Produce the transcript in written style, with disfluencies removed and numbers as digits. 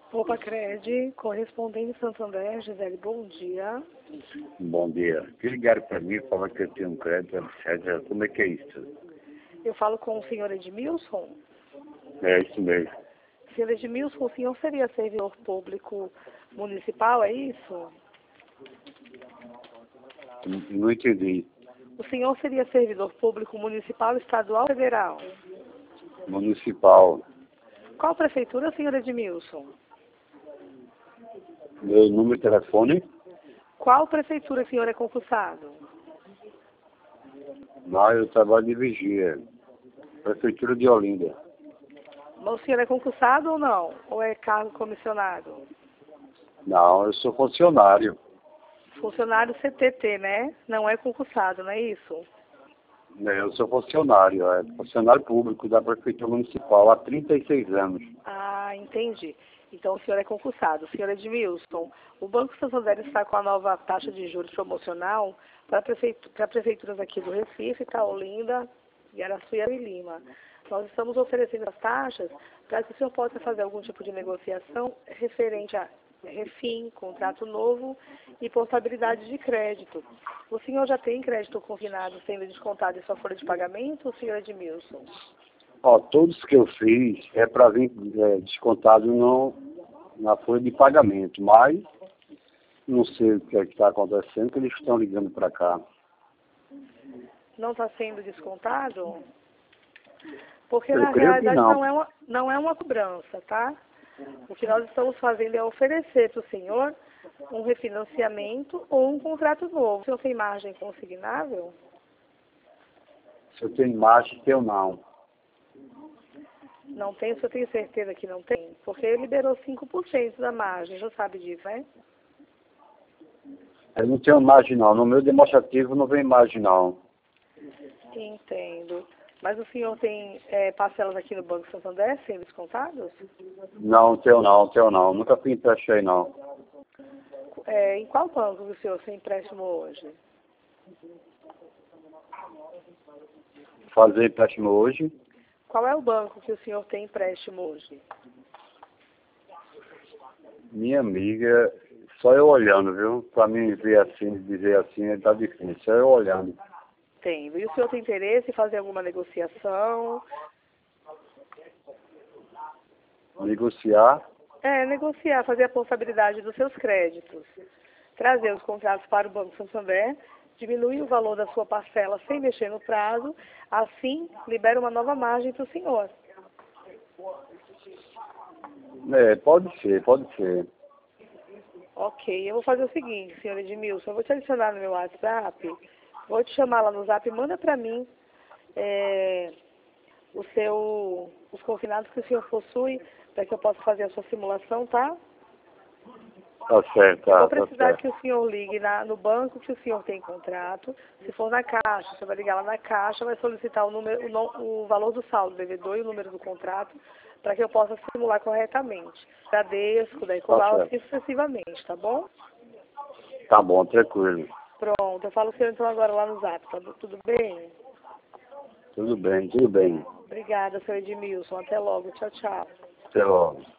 Opa, Cred, correspondente Santander, Gisele, bom dia. Bom dia. Que ligaram para mim, falaram que eu tenho um crédito, etc. Como é que é isso? Eu falo com o senhor Edmilson. É isso mesmo. Senhor Edmilson, o senhor seria servidor público municipal, é isso? Não entendi. O senhor seria servidor público municipal, estadual ou federal? Municipal. Qual prefeitura, senhor Edmilson? Meu número de telefone? Qual prefeitura o senhor é concursado? Não, eu trabalho de vigia. Prefeitura de Olinda. O senhor é concursado ou não? Ou é cargo comissionado? Não, eu sou funcionário. Funcionário CTT, né? Não é concursado, não é isso? Eu sou funcionário, funcionário público da Prefeitura Municipal há 36 anos. Ah, entendi. Então o senhor é concursado. Senhor Edmilson, o Banco Santander está com a nova taxa de juros promocional para prefeituras aqui do Recife, Olinda, Guaraçuí e Lima. Nós estamos oferecendo as taxas para que o senhor possa fazer algum tipo de negociação referente a refim, contrato novo e portabilidade de crédito. O senhor já tem crédito consignado sendo descontado em sua folha de pagamento, senhor Edmilson? Todos que eu fiz é para vir descontado na folha de pagamento, mas não sei o que é que está acontecendo, que eles estão ligando para cá. Não está sendo descontado? Porque Eu na creio que realidade não. não é uma cobrança, tá? O que nós estamos fazendo é oferecer para o senhor um refinanciamento ou um contrato novo. O senhor tem margem consignável? Se eu tenho margem, eu não. Não tem? O senhor tem certeza que não tem? Porque ele liberou 5% da margem, já sabe disso, né? Eu não tenho margem não. No meu demonstrativo não vem margem não. Entendo. Mas o senhor tem parcelas aqui no Banco Santander sendo descontados? Não, tenho não. Nunca fui empréstimo aí não. Em qual banco o senhor tem empréstimo hoje? Fazer empréstimo hoje? Qual é o banco que o senhor tem empréstimo hoje? Minha amiga, só eu olhando, viu? Para mim ver assim, dizer assim, tá difícil. Só eu olhando. Tem. E o senhor tem interesse em fazer alguma negociação? Negociar? Negociar, fazer a portabilidade dos seus créditos. Trazer os contratos para o Banco Santander, diminuir o valor da sua parcela sem mexer no prazo, assim libera uma nova margem para o senhor. Pode ser. Ok, eu vou fazer o seguinte, senhor Edmilson, eu vou te adicionar no meu WhatsApp, vou te chamar lá no Zap, manda para mim os confinados que o senhor possui, para que eu possa fazer a sua simulação, tá? Tá certo, Eu vou tá precisar certo. que o senhor ligue no banco que o senhor tem contrato. Se for na Caixa, você vai ligar lá na Caixa, vai solicitar o valor do saldo, devedor e o número do contrato, para que eu possa simular corretamente. Bradesco, da Ecoval, assim sucessivamente, tá bom? Tá bom, tranquilo. Pronto, eu falo com o senhor então agora lá no Zap, tá tudo bem? Tudo bem. Obrigada, senhor Edmilson. Até logo. Tchau, tchau. Até logo.